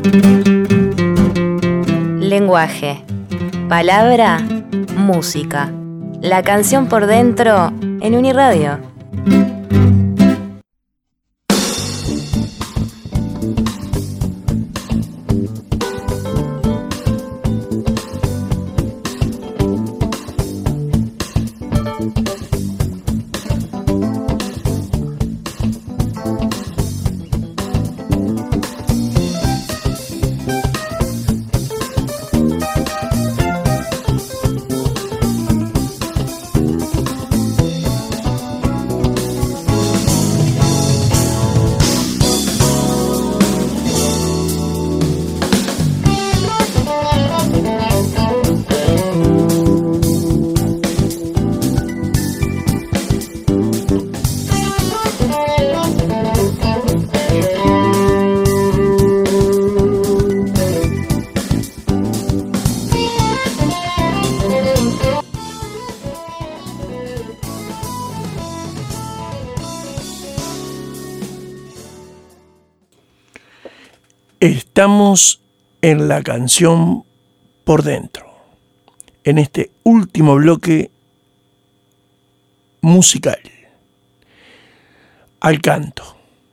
Lenguaje, palabra, música. La canción por dentro en Uniradio. Estamos en la canción por dentro, en este último bloque musical, al canto.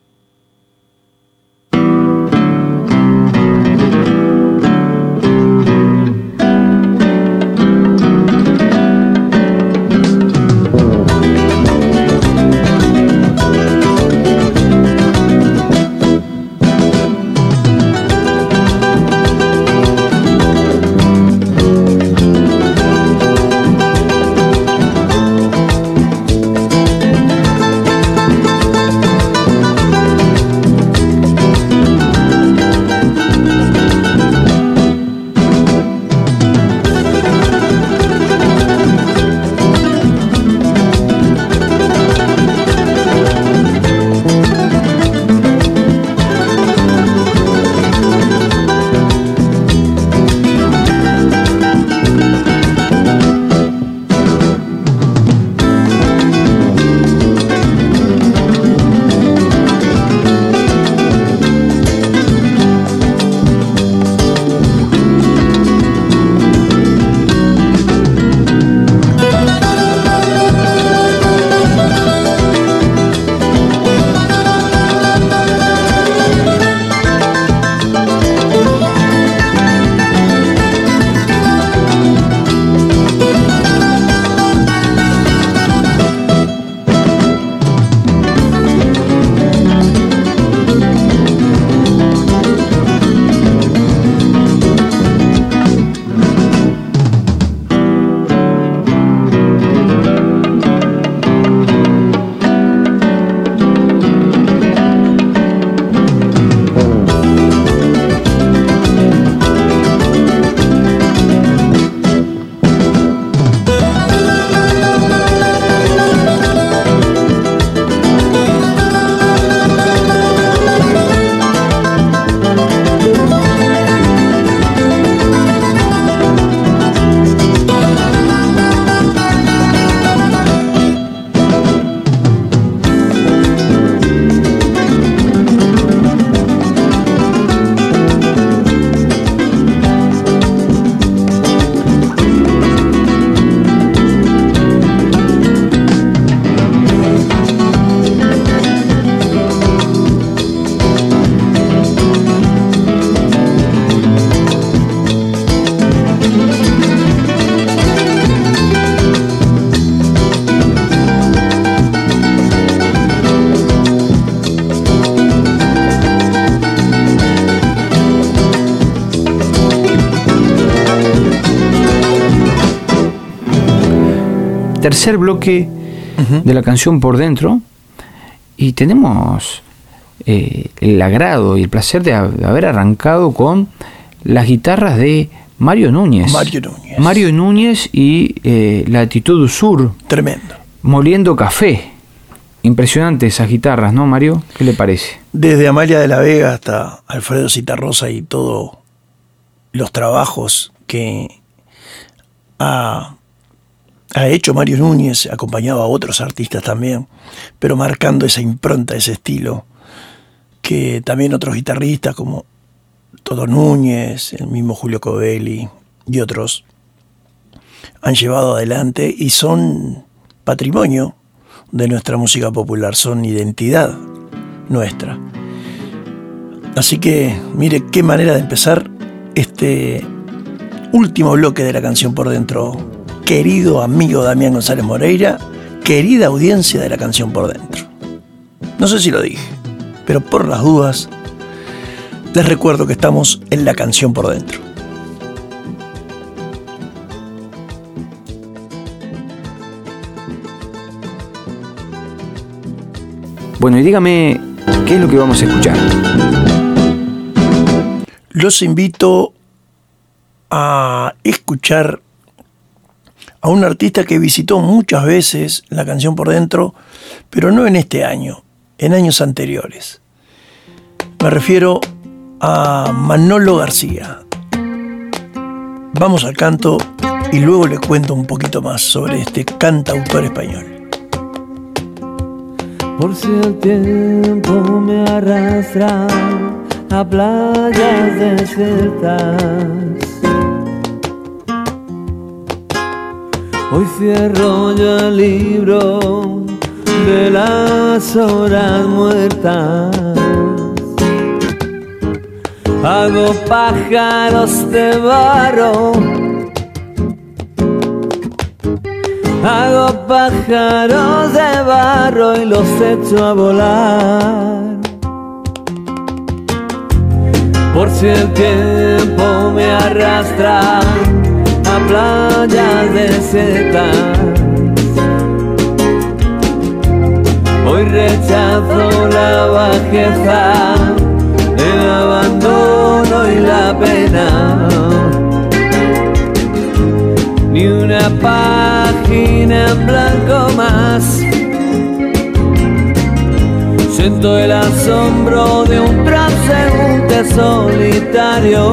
Tercer bloque de la canción por dentro, y tenemos el agrado y el placer de haber arrancado con las guitarras de Mario Núñez. Mario Núñez y Latitud Sur. Tremendo. Moliendo café. Impresionante esas guitarras, ¿no, Mario? ¿Qué le parece? Desde Amalia de la Vega hasta Alfredo Citarrosa y todos los trabajos que ha hecho Mario Núñez, acompañado a otros artistas también, pero marcando esa impronta, ese estilo, que también otros guitarristas como Toto Núñez, el mismo Julio Covelli y otros han llevado adelante y son patrimonio de nuestra música popular, son identidad nuestra. Así que mire qué manera de empezar este último bloque de La Canción por Dentro. Querido amigo Damián González Moreira, querida audiencia de La Canción por Dentro. No sé si lo dije, pero por las dudas les recuerdo que estamos en La Canción por Dentro. Bueno, y dígame, ¿qué es lo que vamos a escuchar? Los invito a escuchar a un artista que visitó muchas veces La Canción por Dentro, pero no en este año, en años anteriores. Me refiero a Manolo García. Vamos al canto y luego les cuento un poquito más sobre este cantautor español. Por si el tiempo me arrastra a playas desiertas, hoy cierro yo el libro de las horas muertas. Hago pájaros de barro, hago pájaros de barro y los echo a volar. Por si el tiempo me arrastra a playas desiertas, hoy rechazo la bajeza, el abandono y la pena. Ni una página en blanco más. Siento el asombro de un transeúnte solitario.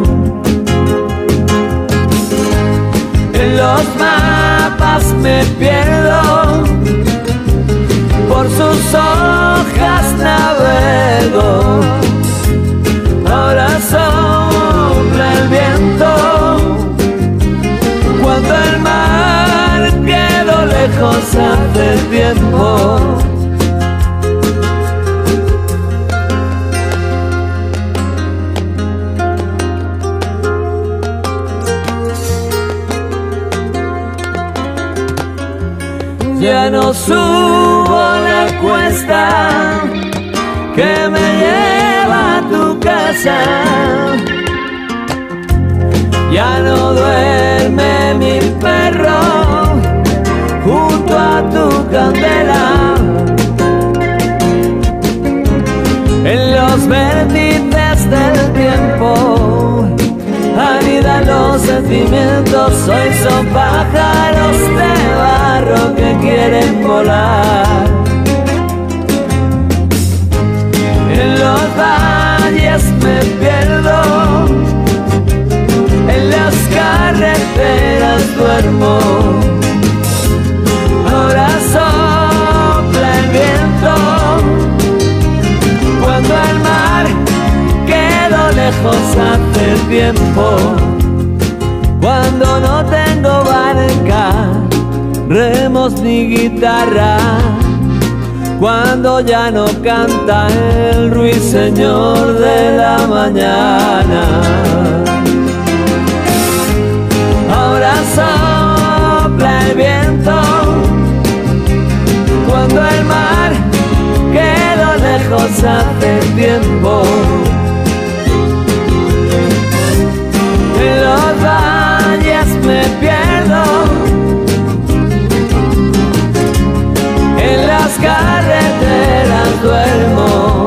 En los mapas me pierdo, por sus hojas navego. Ahora sopla el viento, cuando el mar quedó lejos hace tiempo. Ya no subo la cuesta que me lleva a tu casa. Ya no duerme mi perro junto a tu candela. En los vértices del tiempo anidan los sentimientos. Hoy son pájaros de barro que quieren volar. En los valles me pierdo, en las carreteras duermo. Ahora sopla el viento, cuando el mar quedó lejos hace tiempo. Cuando no tengo barca, remos ni guitarra, cuando ya no canta el ruiseñor de la mañana. Ahora sopla el viento, cuando el mar quedó lejos hace tiempo. En los valles me pierdo, en las carreteras duermo.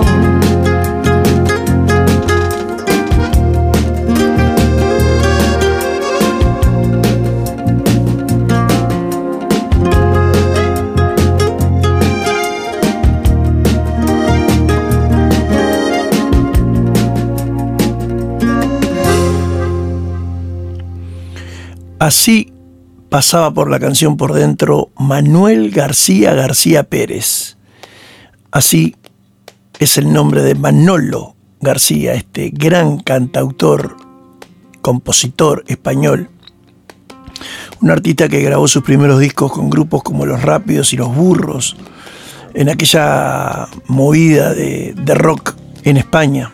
Así pasaba por La Canción por Dentro Manuel García Pérez. Así es el nombre de Manolo García, este gran cantautor, compositor español, un artista que grabó sus primeros discos con grupos como Los Rápidos y Los Burros, en aquella movida de rock en España.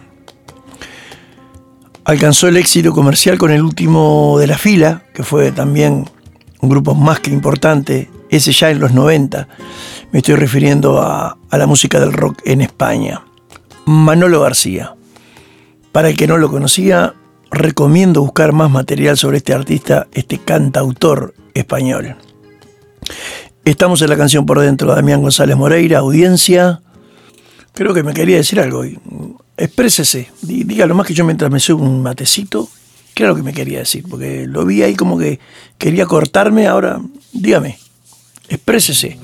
Alcanzó el éxito comercial con El Último de la Fila, que fue también un grupo más que importante, ese ya en los 90. Me estoy refiriendo a la música del rock en España. Manolo García. Para el que no lo conocía, recomiendo buscar más material sobre este artista, este cantautor español. Estamos en La Canción por Dentro, Damián González Moreira, audiencia. Creo que me quería decir algo. Exprésese, dígalo más que yo mientras me subo un matecito. ¿Qué era lo que me quería decir? Porque lo vi ahí como que quería cortarme. Ahora, dígame, exprésese.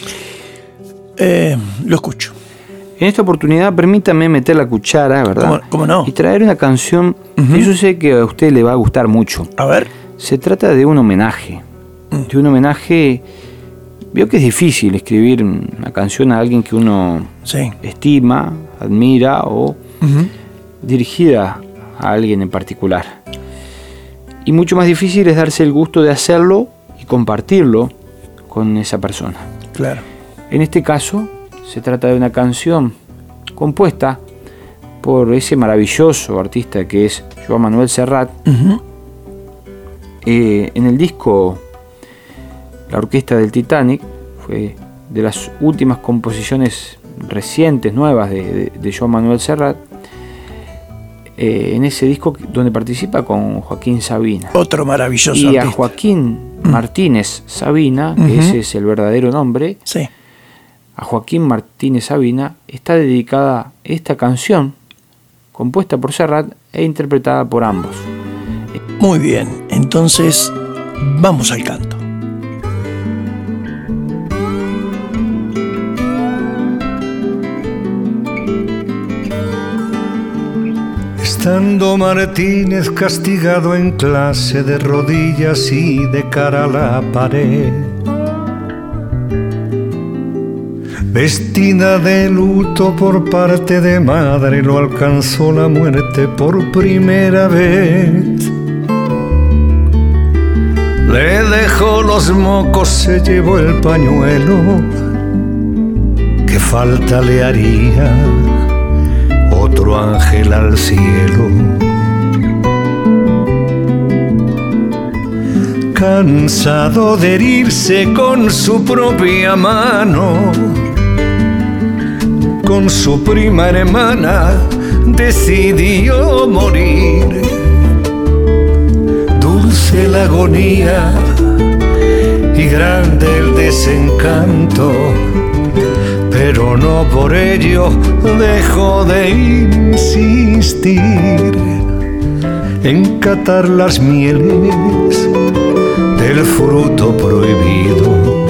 Lo escucho. En esta oportunidad, permítame meter la cuchara, ¿verdad? ¿Cómo no? Y traer una canción que yo sé que a usted le va a gustar mucho. A ver. Se trata de un homenaje. De un homenaje. Veo que es difícil escribir una canción a alguien que uno estima, admira o dirigida a alguien en particular. Y mucho más difícil es darse el gusto de hacerlo y compartirlo con esa persona. Claro. En este caso, se trata de una canción compuesta por ese maravilloso artista que es Joan Manuel Serrat. En el disco La Orquesta del Titanic, fue de las últimas composiciones recientes, nuevas de Joan Manuel Serrat. En ese disco donde participa con Joaquín Sabina. Otro maravilloso y artista. A Joaquín Martínez Sabina, que ese es el verdadero nombre. Sí. A Joaquín Martínez Sabina está dedicada esta canción, compuesta por Serrat e interpretada por ambos. Muy bien, entonces vamos al canto. Estando Martínez castigado en clase, de rodillas y de cara a la pared, vestida de luto por parte de madre, lo alcanzó la muerte por primera vez. Le dejó los mocos, se llevó el pañuelo. ¿Qué falta le haría otro ángel al cielo? Cansado de herirse con su propia mano, con su prima hermana decidió morir. Dulce la agonía y grande el desencanto, pero no por ello dejó de insistir en catar las mieles del fruto prohibido,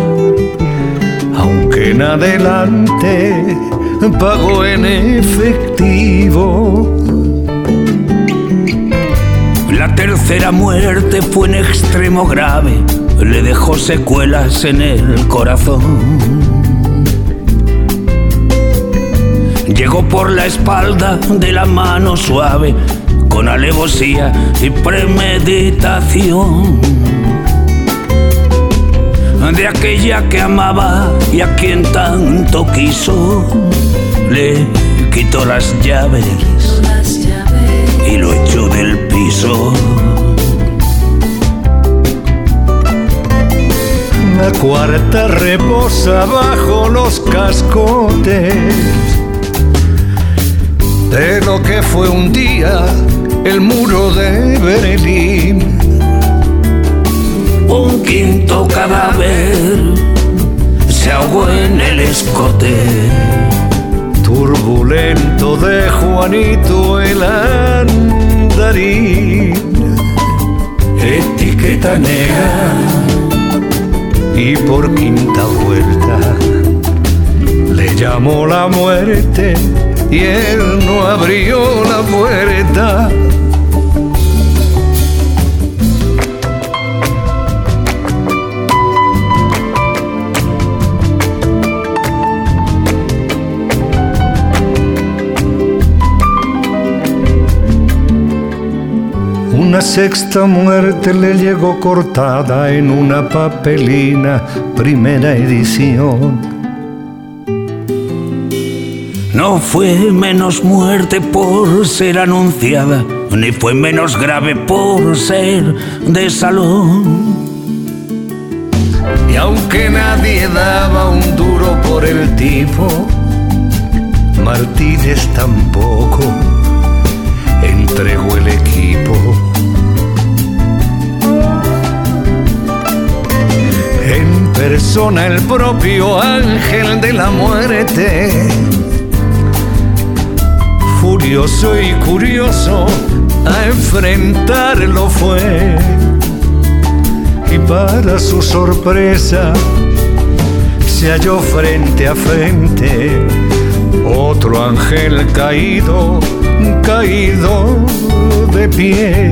aunque en adelante pagó en efectivo. La tercera muerte fue en extremo grave, le dejó secuelas en el corazón. Llegó por la espalda de la mano suave, con alevosía y premeditación, de aquella que amaba y a quien tanto quiso. Le quitó las llaves y lo echó del piso. La cuarta reposa bajo los cascotes de lo que fue un día el muro de Berlín. Un quinto cadáver se ahogó en el escote turbulento de Juanito el andarín. Etiqueta negra, y por quinta vuelta le llamó la muerte y él no abrió la puerta. Una sexta muerte le llegó cortada en una papelina, primera edición. No fue menos muerte por ser anunciada, ni fue menos grave por ser de salón. Y aunque nadie daba un duro por el tipo, Martínez tampoco entregó el equipo. En persona el propio ángel de la muerte, furioso y curioso a enfrentarlo fue. Y para su sorpresa se halló frente a frente otro ángel caído, caído de pie.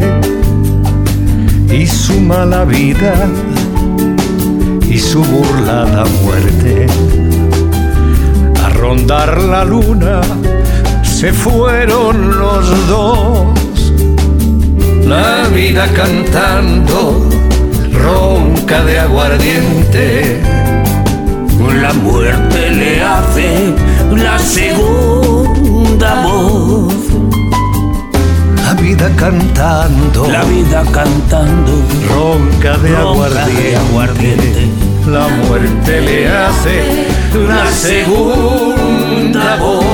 Y su mala vida y su burlada muerte, a rondar la luna se fueron los dos. La vida cantando ronca de aguardiente, la muerte le hace la segunda voz. La vida cantando, ronca de aguardiente, la muerte le hace la segunda voz.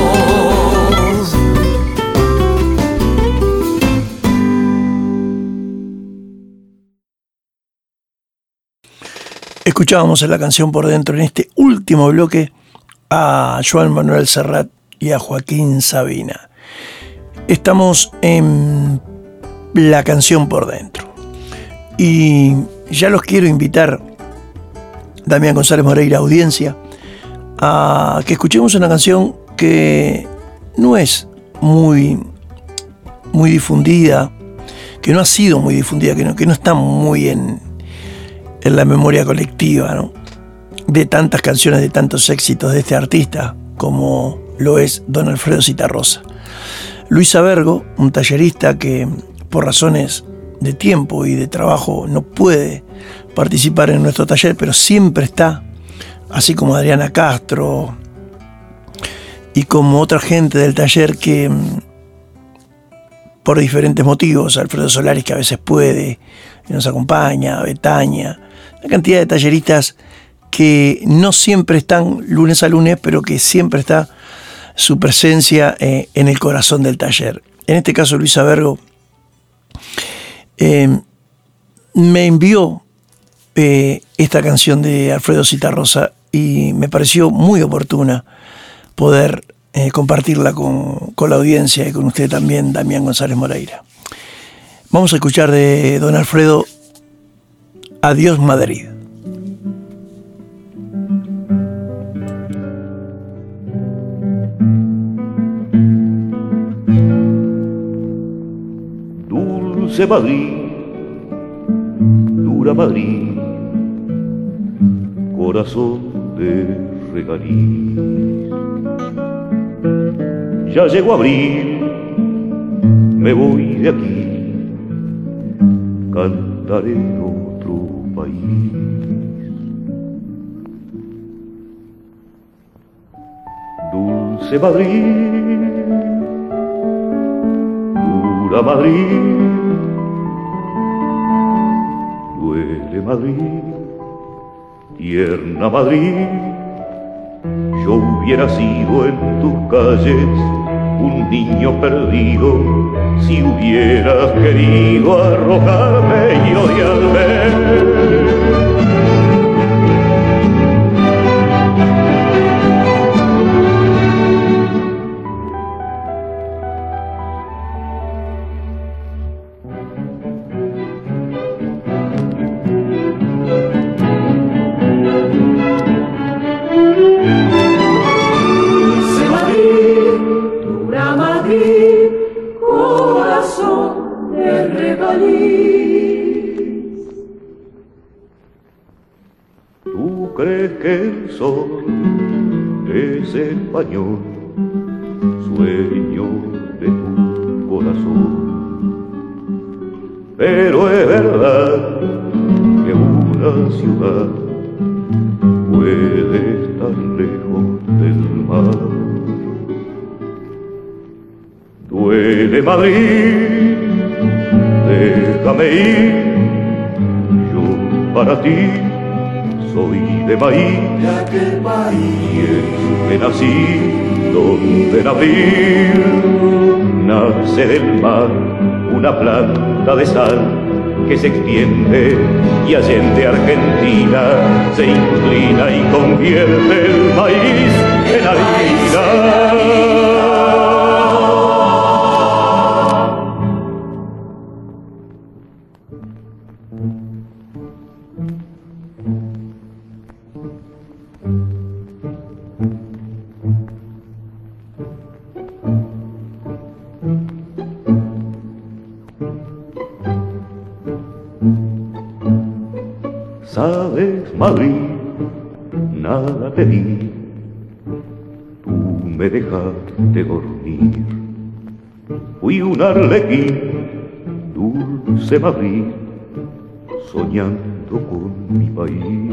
Escuchábamos en la canción Por Dentro, en este último bloque, a Joan Manuel Serrat y a Joaquín Sabina. Estamos en la canción Por Dentro. Y ya los quiero invitar, Damián González Moreira, audiencia, a que escuchemos una canción que no es muy difundida, que no ha sido muy difundida, que no está muy en la memoria colectiva, ¿no?, de tantas canciones, de tantos éxitos de este artista como lo es don Alfredo Zitarrosa. Luis Abergo, un tallerista que por razones de tiempo y de trabajo no puede participar en nuestro taller, pero siempre está, así como Adriana Castro y como otra gente del taller que por diferentes motivos, Alfredo Solaris, que a veces puede y nos acompaña, Betania, una cantidad de talleristas que no siempre están lunes a lunes, pero que siempre está su presencia en el corazón del taller. En este caso, Luis Abergo me envió esta canción de Alfredo Zitarrosa y me pareció muy oportuna poder compartirla con la audiencia y con usted también, Damián González Moreira. Vamos a escuchar de don Alfredo Adiós Madrid. Dulce Madrid, dura Madrid, corazón de regaliz. Ya llegó abril, me voy de aquí, cantaré en otro país. Dulce Madrid, dura Madrid, duele Madrid, tierna Madrid. Yo hubiera sido en tus calles un niño perdido si hubieras querido arrojarme y odiarme. ¿Tú crees que el sol es español, sueño de tu corazón? pero es verdad que una ciudad puede estar lejos del mar. Duele Madrid, déjame ir, yo para ti soy de maíz, de aquel país que nací, donde en abril nace del mar una planta de sal que se extiende y allende Argentina se inclina y convierte el maíz en harina. Sabes, Madrid, nada te di, tú me dejaste dormir. Fui un arlequín, dulce Madrid, soñando con mi país.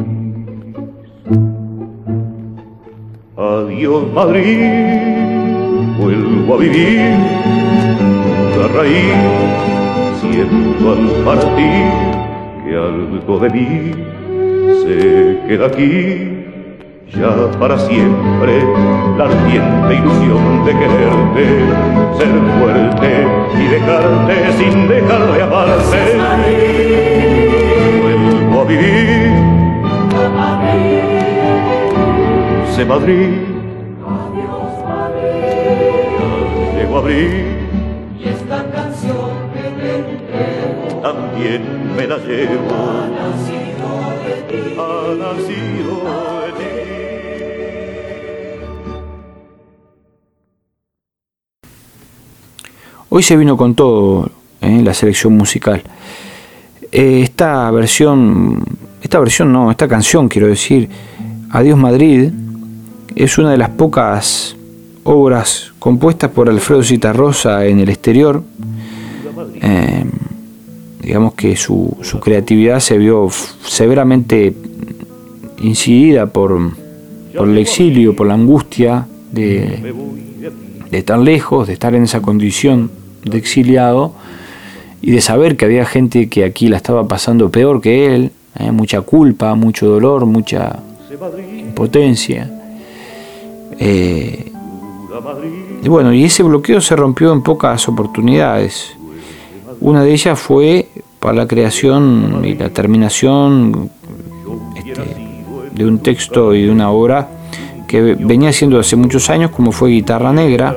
Adiós, Madrid, vuelvo a vivir, la raíz, siento al partir que algo de mí se queda aquí, ya para siempre, la ardiente ilusión de quererte, ser fuerte y dejarte sin dejar de amarte. Vuelvo a vivir, dulce Madrid, Adiós Madrid, llego a abrir, y esta canción que te entrego también me la llevo, ha nacido de ti. ha nacido de ti. Hoy se vino con todo la selección musical. Esta canción, quiero decir, Adiós Madrid, es una de las pocas obras compuestas por Alfredo Zitarrosa en el exterior. Digamos que su creatividad se vio severamente incidida por el exilio, por la angustia de estar lejos, de estar en esa condición de exiliado y de saber que había gente que aquí la estaba pasando peor que él, mucha culpa, mucho dolor, mucha impotencia. Y bueno, y ese bloqueo se rompió en pocas oportunidades. Una de ellas fue para la creación y la terminación de un texto y de una obra que venía haciendo hace muchos años, como fue Guitarra Negra.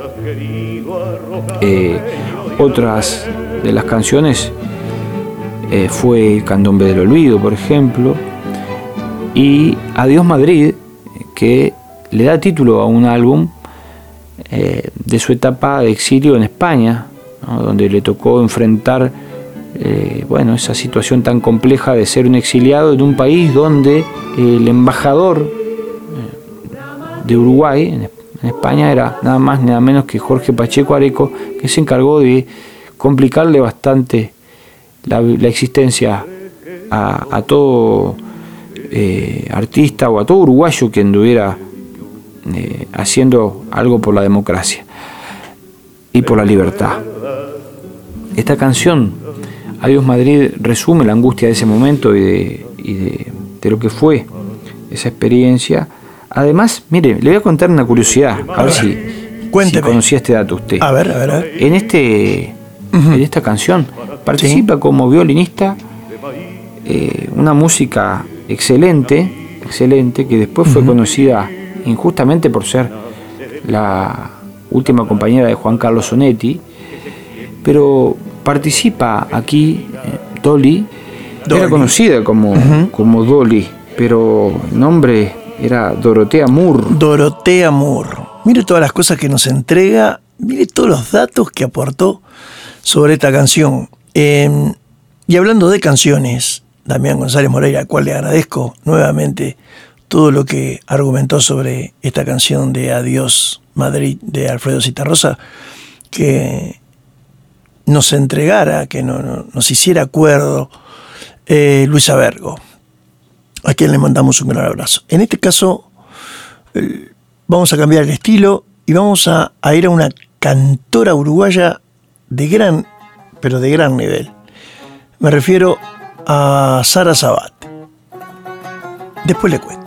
Otras de las canciones fue Candombe del Olvido, por ejemplo, y Adiós Madrid, que le da título a un álbum de su etapa de exilio en España, ¿no? Donde le tocó enfrentar esa situación tan compleja de ser un exiliado en un país donde el embajador de Uruguay en España era nada más ni nada menos que Jorge Pacheco Areco, que se encargó de complicarle bastante la existencia a todo artista o a todo uruguayo que anduviera haciendo algo por la democracia y por la libertad. Esta canción, Adiós Madrid, resume la angustia de ese momento y de lo que fue esa experiencia. Además, mire, le voy a contar una curiosidad, a ver si conocía este dato usted. A ver. En esta canción participa como violinista una música excelente, que después fue conocida injustamente por ser la última compañera de Juan Carlos Sonetti, pero participa aquí Dolly. Era conocida como Dolly, pero el nombre era Dorotea Moore. Dorotea Moore. Mire todas las cosas que nos entrega, mire todos los datos que aportó sobre esta canción. Y hablando de canciones, Damián González Moreira, al cual le agradezco nuevamente todo lo que argumentó sobre esta canción de Adiós Madrid de Alfredo Zitarrosa, que nos entregara, que nos hiciera acuerdo, Luisa Bergo, a quien le mandamos un gran abrazo. En este caso, vamos a cambiar el estilo y vamos a ir a una cantora uruguaya de gran nivel. Me refiero a Sara Sabat. Después le cuento.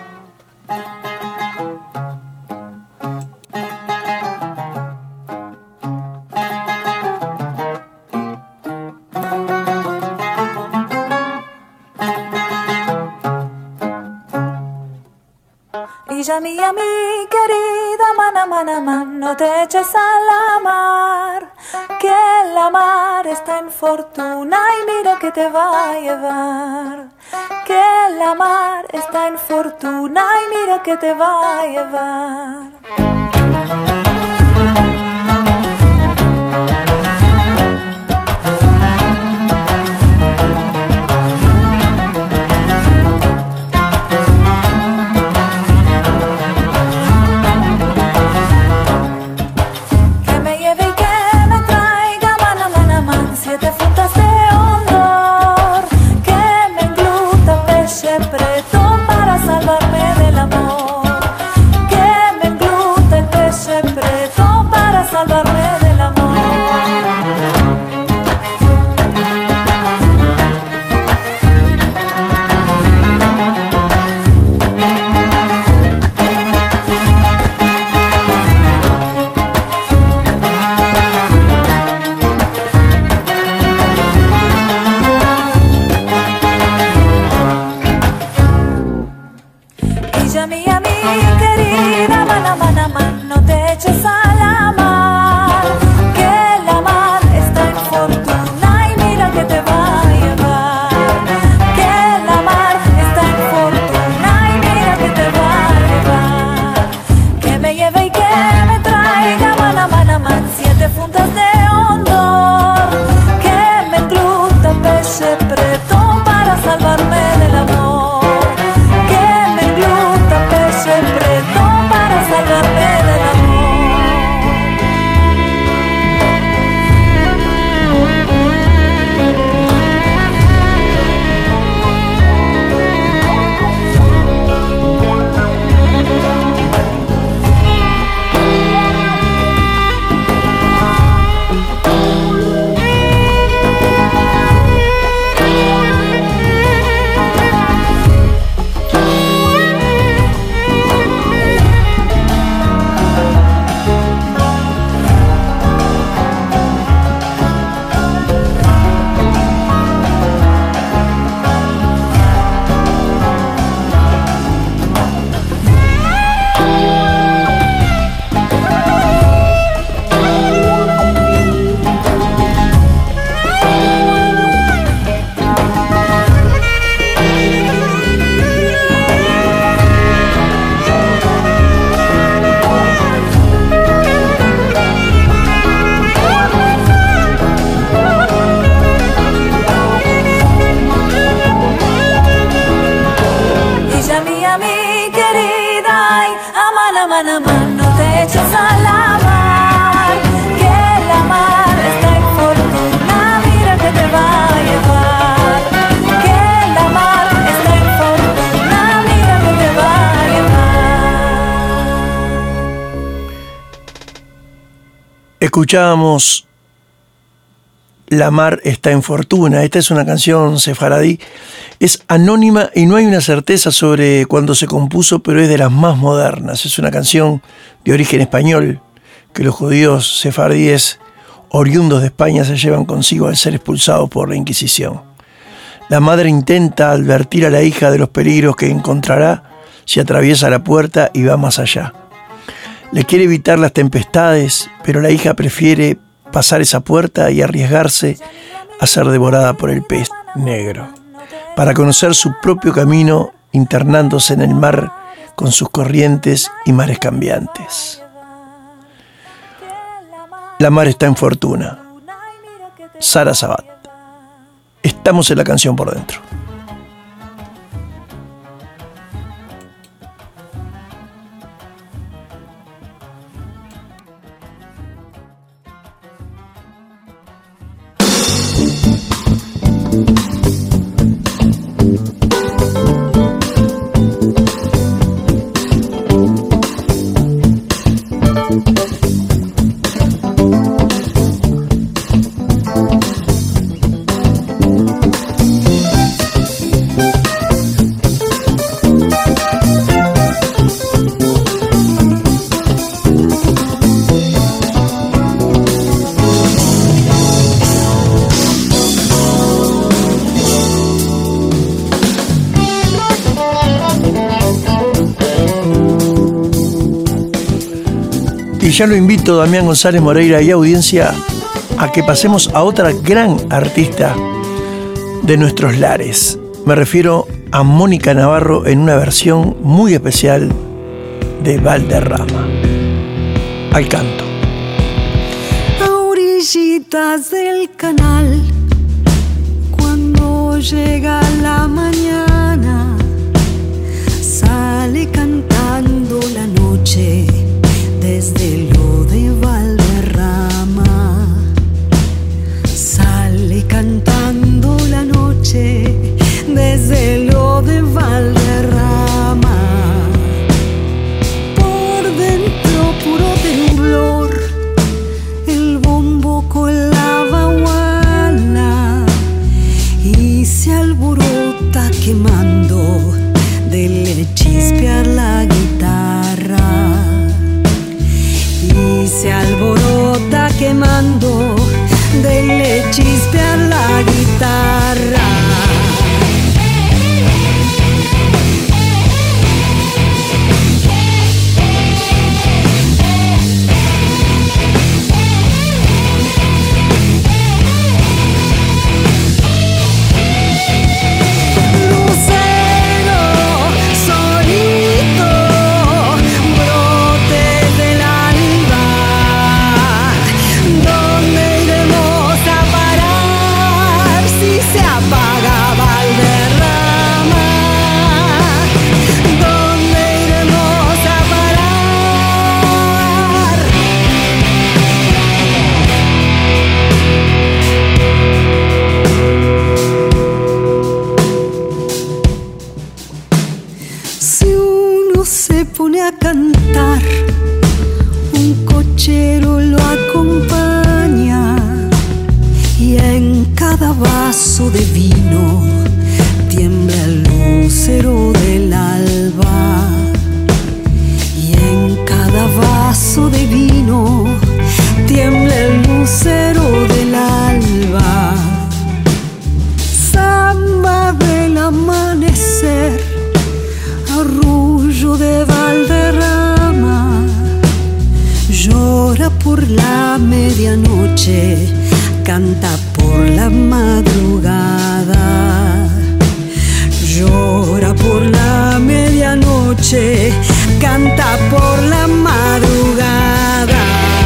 Ella mía, mi querida man, no te eches a la mar, que la mar está en fortuna y mira que te va a llevar. Que la mar está en fortuna y mira que te va a llevar. Escuchábamos La mar está en fortuna. Esta es una canción sefaradí. Es anónima y no hay una certeza sobre cuándo se compuso, pero es de las más modernas. Es una canción de origen español que los judíos sefardíes oriundos de España se llevan consigo al ser expulsados por la Inquisición. La madre intenta advertir a la hija de los peligros que encontrará si atraviesa la puerta y va más allá. Le quiere evitar las tempestades, pero la hija prefiere pasar esa puerta y arriesgarse a ser devorada por el pez negro, para conocer su propio camino internándose en el mar con sus corrientes y mares cambiantes. La mar está en fortuna. Sara Sabat. Estamos en la canción por dentro. ya lo invito, Damián González Moreira y audiencia, a que pasemos a otra gran artista de nuestros lares. Me refiero a Mónica Navarro en una versión muy especial de Valderrama. Al canto. A orillitas del canal, cuando llega la mañana, sale cantando la noche desde lo de Valderrama. Sale cantando la noche desde lo de Valderrama. Por dentro puro temblor, el bombo con la baguala, y se alborota quemando de chispear la guitarra. Y se alborota quemando de chispear la guitarra. A cantar, un cochero lo acompaña, y en cada vaso de vino tiembla el lucero del alba. Y en cada vaso de vino tiembla el lucero del alba. Samba del amanecer, arrullo de Valderrama, llora por la medianoche, canta por la madrugada. Llora por la medianoche, canta por la madrugada.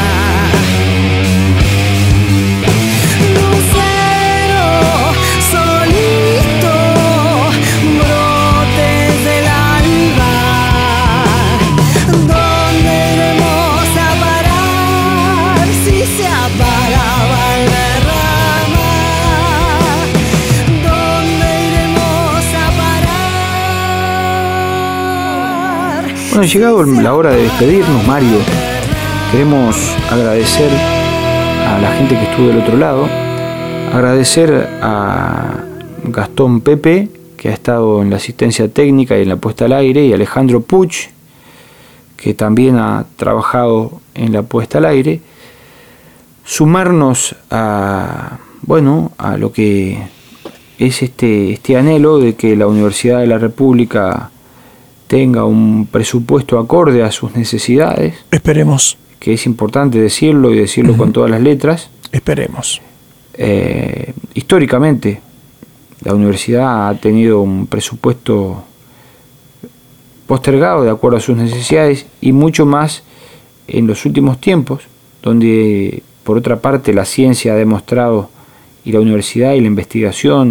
Bueno, llegado la hora de despedirnos, Mario, queremos agradecer a la gente que estuvo del otro lado, agradecer a Gastón Pepe, que ha estado en la asistencia técnica y en la puesta al aire, y Alejandro Puch, que también ha trabajado en la puesta al aire. Sumarnos a lo que es este anhelo de que la Universidad de la República tenga un presupuesto acorde a sus necesidades. Esperemos. Que es importante decirlo y decirlo con todas las letras. Esperemos. Históricamente, la universidad ha tenido un presupuesto postergado de acuerdo a sus necesidades, y mucho más en los últimos tiempos, donde por otra parte la ciencia ha demostrado, y la universidad y la investigación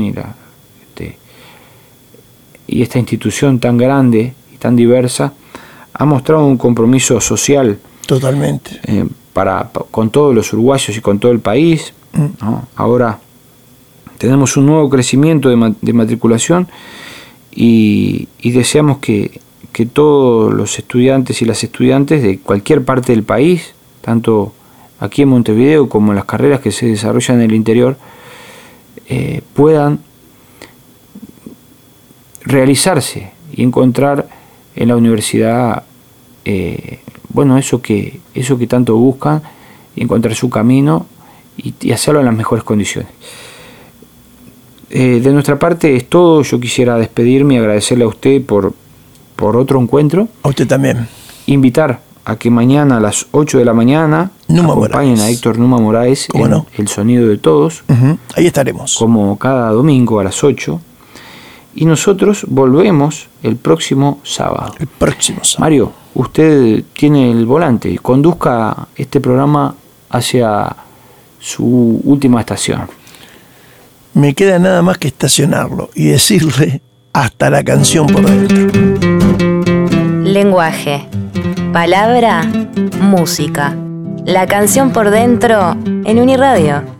y esta institución tan grande tan diversa ha mostrado un compromiso social totalmente con todos los uruguayos y con todo el país, ¿no? Ahora tenemos un nuevo crecimiento de matriculación y deseamos que todos los estudiantes y las estudiantes de cualquier parte del país, tanto aquí en Montevideo como en las carreras que se desarrollan en el interior, puedan realizarse y encontrar en la universidad eso que tanto buscan, y encontrar su camino y hacerlo en las mejores condiciones. De nuestra parte es todo. Yo quisiera despedirme y agradecerle a usted por otro encuentro. A usted también. Invitar a que mañana a las 8 de la mañana acompañen a Héctor Numa Moraes en no? El Sonido de Todos. Ahí estaremos. Como cada domingo a las 8. Y nosotros volvemos el próximo sábado. El próximo sábado. Mario, usted tiene el volante. Conduzca este programa hacia su última estación. Me queda nada más que estacionarlo y decirle hasta la canción por dentro. Lenguaje, palabra, música. La canción por dentro en Uniradio.